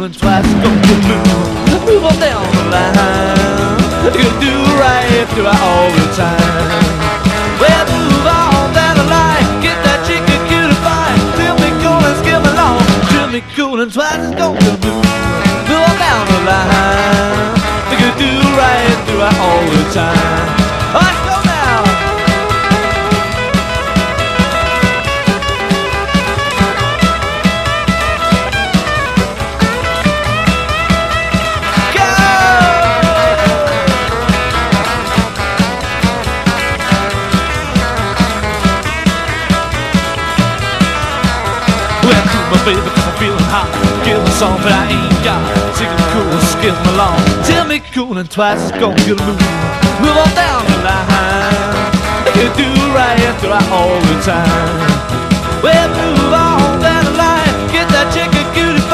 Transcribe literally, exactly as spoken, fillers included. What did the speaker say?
and twice as gonna get blue. Move on down the line. You can do right, do it all the time. Well, move on down the line. Get that chicken cutie pie. Till me cool and skip along. Till me cool and twice as gonna get blue. Move on down the line. You can do right, do it all the time. Let's go now. Baby, cause I'm feeling hot. Give me some, but I ain't got. Singing cool, skip along. Tell me cool and twice as gonna get a move. Move on down the line. You can do right after I all the time. Well, move